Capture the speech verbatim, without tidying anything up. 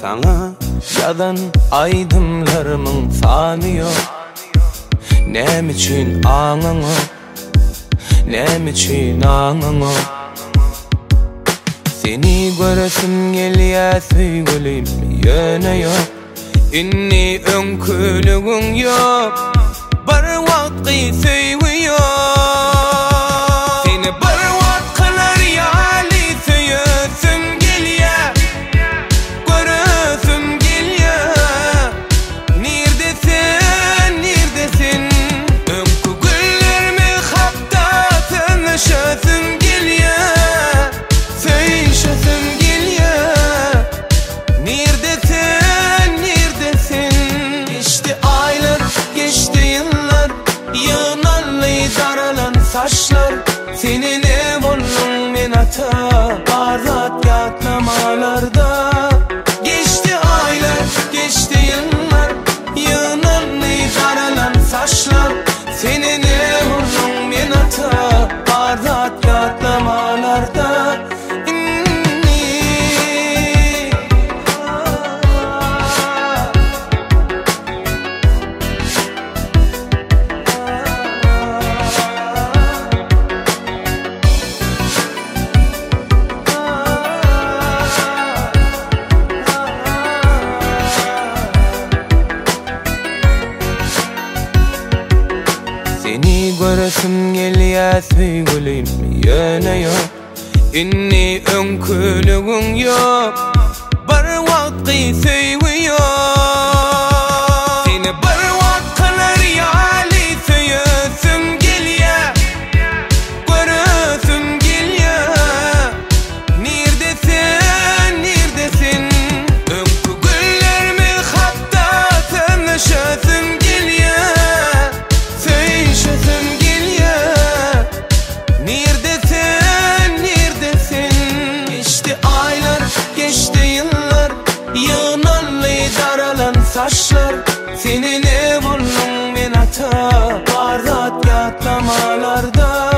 Sana yazan aydımlarımın sanı yok. Nem için anını, nem için anını. Seni göresim geliyor sevgilim, yöne yok. İnni önkülüğün yok, bir vakti sevgi yok. Seni bir vaktiler yali söyüsüm geliyor, göresim geliyor. Neredesin, neredesin? Önkü güllerimi hapta tanışasım geliyor, söyleşasım geliyor. Neredesin, neredesin? Geçti aylar, geçti yıllar, yığınanlı daralan saçlar. Senin ev oldun men ata, barat yatlamalarda. Geçti aylar, geçti yıllar, yığınanlı daralan saçlar. Senin ev oldun men ata, barat yatlamalarda. Seni göresim geliyor sevgilim, yöne yok. İnni önkülüğün yok, bir vakti sevgi yok. Seni bir vaktiler yali söyüsüm geliyor, göresim geliyor. Neredesin, neredesin? Önkü güllerimi hapta tanışasım geliyor, söyleşasım geliyor. Neredesin, neredesin? Geçti aylar, geçti yıllar, yığınanlı daralan saçlar. Senin ev oldun men ata, barat yatlamalarda.